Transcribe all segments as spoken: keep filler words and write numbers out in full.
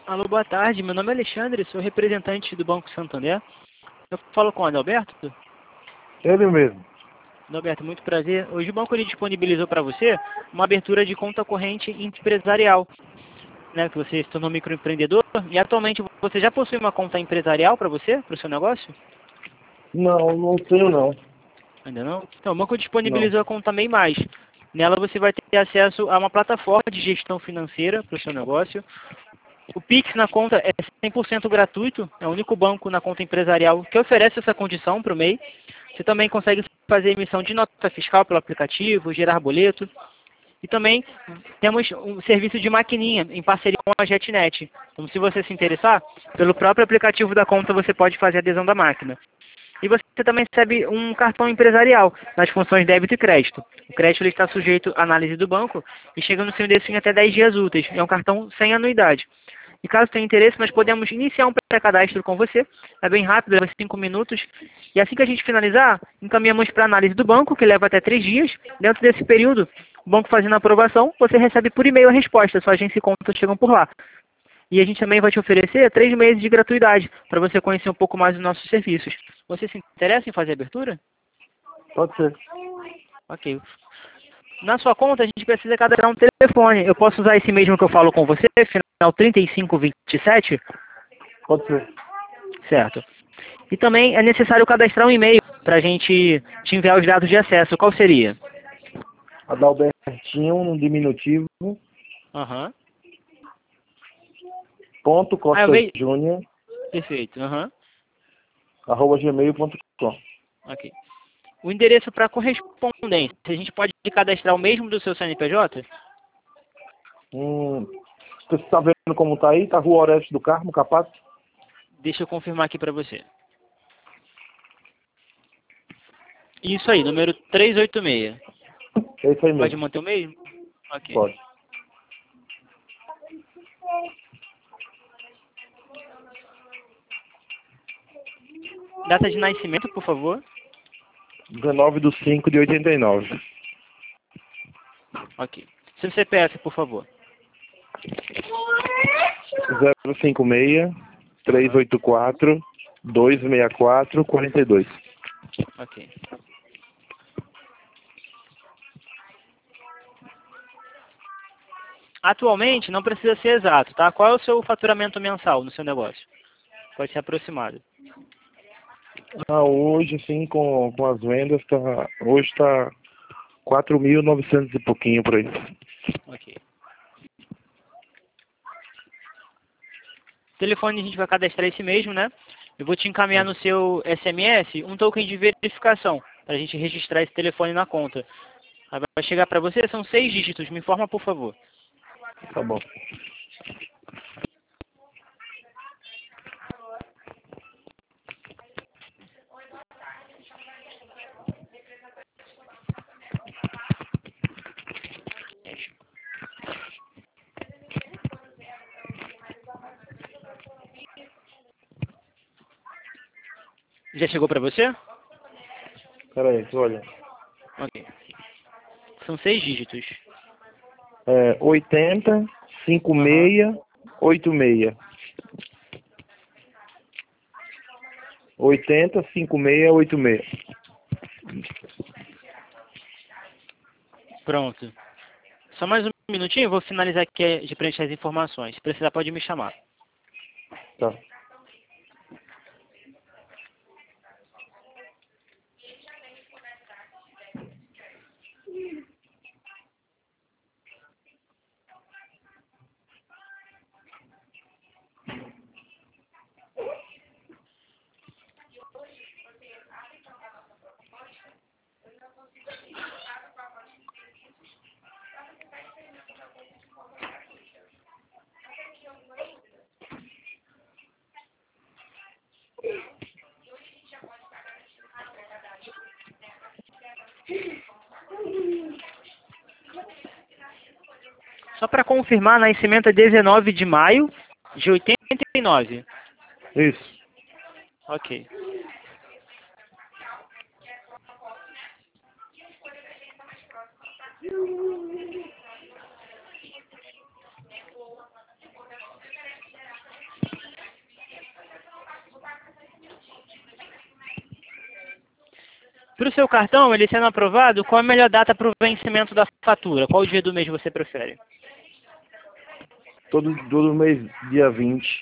Alô, boa tarde. Meu nome é Alexandre, sou representante do Banco Santander. Eu falo com o Adalberto. Ele mesmo. Adalberto, muito prazer. Hoje o banco ele disponibilizou para você uma abertura de conta corrente empresarial, né? Que você se tornou microempreendedor e atualmente você já possui uma conta empresarial para você, para o seu negócio? Não, não tenho não. Ainda não? Então, o banco Não. disponibilizou a conta MEI Mais. Nela você vai ter acesso a uma plataforma de gestão financeira para o seu negócio. O Pix na conta é cem por cento gratuito, é o único banco na conta empresarial que oferece essa condição para o MEI. Você também consegue fazer emissão de nota fiscal pelo aplicativo, gerar boleto. E também temos um serviço de maquininha em parceria com a JetNet. Então, se você se interessar, pelo próprio aplicativo da conta você pode fazer a adesão da máquina. E você também recebe um cartão empresarial nas funções débito e crédito. O crédito ele está sujeito à análise do banco e chega no seu endereço em até dez dias úteis. É um cartão sem anuidade. E caso tenha interesse, nós podemos iniciar um pré-cadastro com você. É bem rápido, leva cinco minutos. E assim que a gente finalizar, encaminhamos para a análise do banco, que leva até três dias. Dentro desse período, o banco fazendo a aprovação, você recebe por e-mail a resposta. Sua agência e contas chegam por lá. E a gente também vai te oferecer três meses de gratuidade, para você conhecer um pouco mais dos nossos serviços. Você se interessa em fazer a abertura? Pode ser. Ok. Na sua conta, a gente precisa cadastrar um telefone. Eu posso usar esse mesmo que eu falo com você, final trinta e cinco vinte e sete? Pode ser. Certo. E também é necessário cadastrar um e-mail para a gente te enviar os dados de acesso. Qual seria? Adalbertinho, no diminutivo, Aham. ponto Ah, Costa eu vejo. Júnior, Perfeito. Aham. arroba gmail ponto com. Ok. O endereço para correspondência, a gente pode cadastrar o mesmo do seu C N P J? Hum, você está vendo como tá aí? Tá Rua Orestes do Carmo, Capaz? Deixa eu confirmar aqui para você. Isso aí, número trezentos e oitenta e seis. É isso aí Pode mesmo. manter o mesmo? Ok. Pode. Data de nascimento, por favor. dezenove de cinco de oitenta e nove. Ok. Seu C P F, por favor. zero cinco seis, três oito quatro, dois seis quatro, quatro dois. Ok. Atualmente, não precisa ser exato, tá? Qual é o seu faturamento mensal no seu negócio? Pode ser aproximado. Ah, hoje, assim, com, com as vendas, tá, hoje tá quatro mil e novecentos e pouquinho por aí. Ok. O telefone a gente vai cadastrar esse mesmo, né? Eu vou te encaminhar no seu S M S um token de verificação, para a gente registrar esse telefone na conta. Aí vai chegar para você, são seis dígitos, me informa, por favor. Tá bom. Já chegou para você? Pera aí, olha. Ok. São seis dígitos. É, oitenta, cinquenta Aham. e seis, oitenta e seis. oitenta, cinquenta e seis, oitenta e seis. Pronto. Só mais um minutinho, eu vou finalizar aqui de preencher as informações. Se precisar, pode me chamar. Tá. Só para confirmar, nascimento é dezenove de maio de oitenta e nove. Isso. Ok. Para o seu cartão, ele sendo aprovado, qual é a melhor data para o vencimento da fatura? Qual dia do mês você prefere? Todo, todo mês, dia vinte.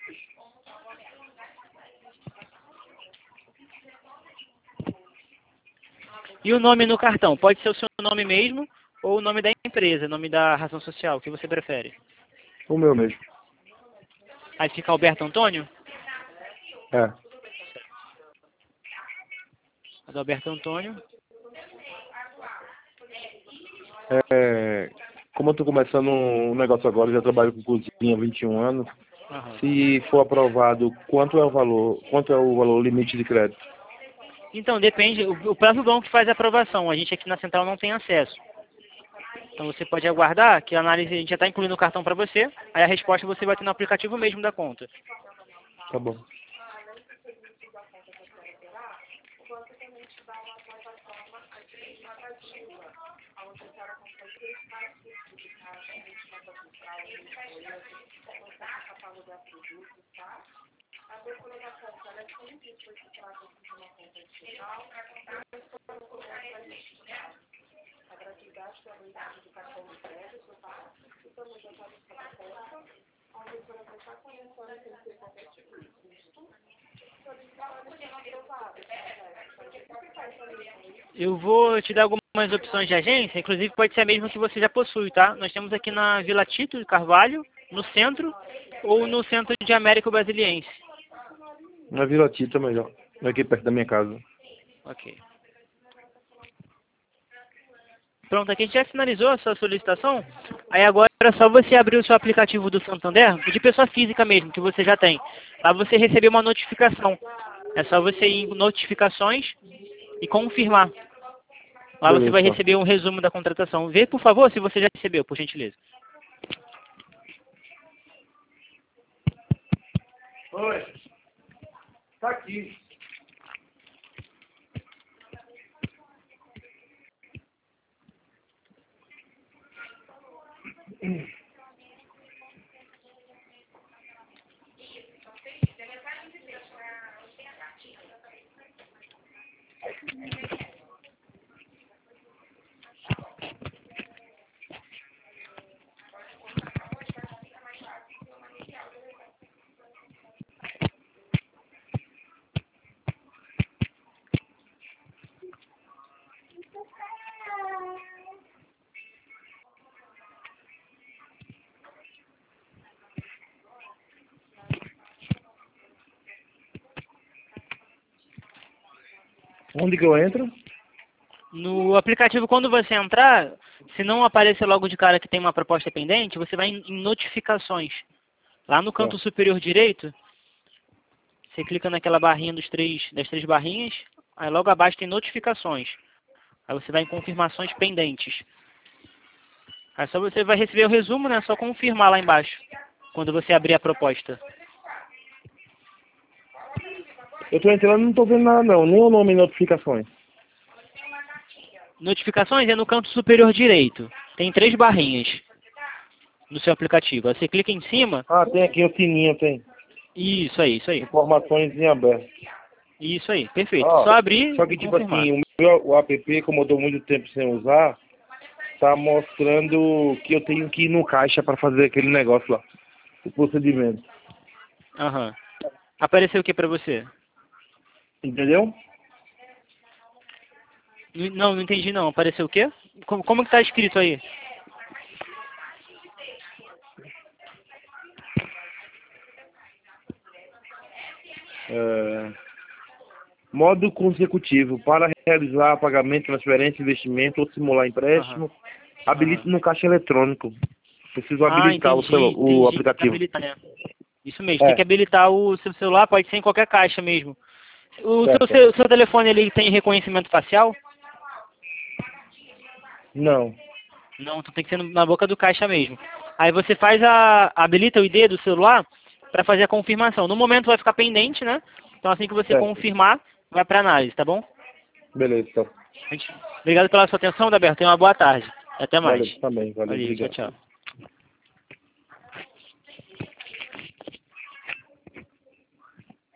E o nome no cartão? Pode ser o seu nome mesmo ou o nome da empresa, nome da razão social, o que você prefere? O meu mesmo. Aí fica Alberto Antônio? É. Do Alberto Antônio. É, como eu estou começando um negócio agora, já trabalho com cozinha há vinte e um anos. Aham. Se for aprovado, quanto é o valor, quanto é o valor limite de crédito? Então, depende, o, o próprio banco que faz a aprovação, a gente aqui na central não tem acesso. Então você pode aguardar que a análise, a gente já está incluindo o cartão para você, aí a resposta você vai ter no aplicativo mesmo da conta. Tá bom. Eu vou te dar algumas opções de agência, inclusive pode ser a mesma que você já possui, tá? Nós temos aqui na Vila Tito de Carvalho, no centro, ou no centro de Américo Brasiliense. Na Vila Tito é melhor. Aqui perto da minha casa. Ok. Pronto, aqui a gente já finalizou a sua solicitação. Aí agora é só você abrir o seu aplicativo do Santander, de pessoa física mesmo, que você já tem. Lá você recebeu uma notificação. É só você ir em notificações e confirmar. Lá você vai Beleza. receber um resumo da contratação. Vê, por favor, se você já recebeu, por gentileza. Oi. Tá aqui. Onde que eu entro? No aplicativo, quando você entrar, se não aparecer logo de cara que tem uma proposta pendente, você vai em em notificações. Lá no canto Tá. superior direito, você clica naquela barrinha dos três, das três barrinhas, aí logo abaixo tem notificações. Aí você vai em confirmações pendentes. Aí só você vai receber o resumo, né? É só confirmar lá embaixo, quando você abrir a proposta. Eu tô entrando e não tô vendo nada não, nem o nome e notificações. Notificações é no canto superior direito. Tem três barrinhas no seu aplicativo. Aí você clica em cima. Ah, tem aqui o sininho, tem. Isso aí, isso aí. Informações em aberto. Isso aí, perfeito. Ó, Só abrir só e que tipo confirmar. assim, o meu o app, como eu tô muito tempo sem usar, tá mostrando que eu tenho que ir no caixa para fazer aquele negócio lá. O procedimento. Aham. Apareceu o que pra você? Entendeu? N- Não, não entendi não. Apareceu o quê? Como, como que tá escrito aí? É, modo consecutivo. Para realizar pagamento, transferência, investimento ou simular Aham. empréstimo, habilite Aham. no caixa eletrônico. Preciso Ah, habilitar o, entendi, celu- o entendi. Tem que aplicativo. habilitar, né? Isso mesmo, tem É, que habilitar o seu celular, pode ser em qualquer caixa mesmo. O seu, certo. seu, seu telefone ele tem reconhecimento facial? Não. Não, então tem que ser na boca do caixa mesmo. Aí você faz a. habilita o I D do celular para fazer a confirmação. No momento vai ficar pendente, né? Então assim que você Certo. confirmar, vai para análise, tá bom? Beleza, tá. Gente, obrigado pela sua atenção, Daberto. Tenha uma boa tarde. Até mais. Valeu, também. Valeu, Valeu, tchau, obrigado. tchau.